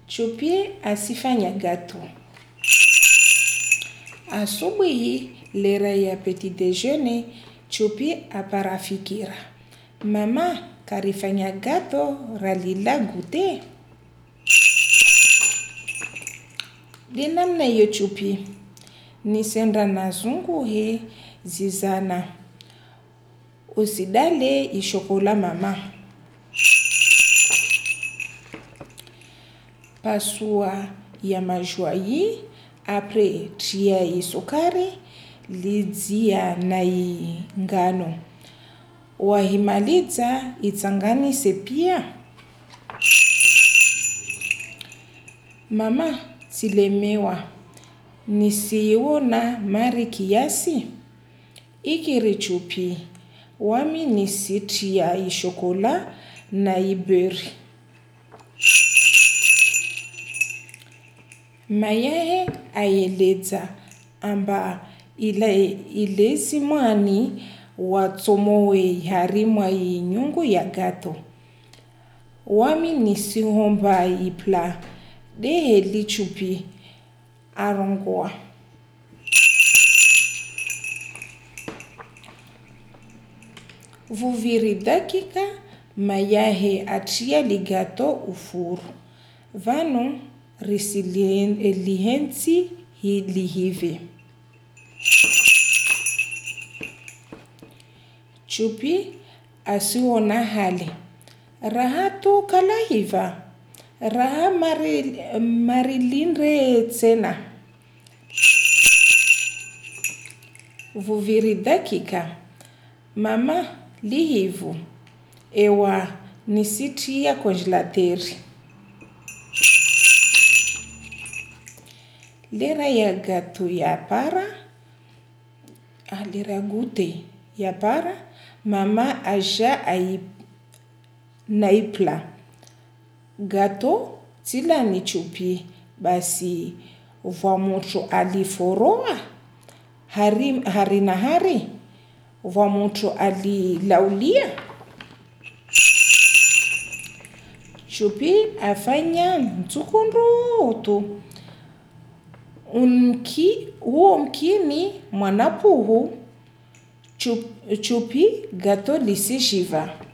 Chupi asifanya gato. Asubuhi lera ya petit déjeuner, Chupi aparafikira. Mama karifanya gato ralila gute. Dinamna yo Chupi. Nisenda na zungu he zizana. Usidale ishokola mama. Pasua ya majwayi apre tia isukari lidzia na ngano. Wahimaliza itsanganise pia. Mama tilemewa. Nisiona mari kiasi. Ikiri Chupi. Wami nisitia ishokola na iberi. Mayahe ayeleza amba ilezi mwani watsomowe harimwa nyungu ya gato. Wami nisihomba ipla deheli Chupi arongoa. Vuviri dakika mayahe atia ligato ufuru. Vano resiliensi hili hivi. Chupi asiona hali. Raha tu kala hiva. Raha marilinre tsena. Vuviri dakika. Mama lihivu. Ewa nisitia konjelateri. Lera ya gato ya para. Lera gute ya para. Mama aja naipla. Gato tila ni Chupi. Basi vwa mtu aliforoa. Hari na hari. Vwa mtu alilaulia. Chupi afanya mtukundutu. Huo mkini mwanapuhu. Chupi gato lisishiva.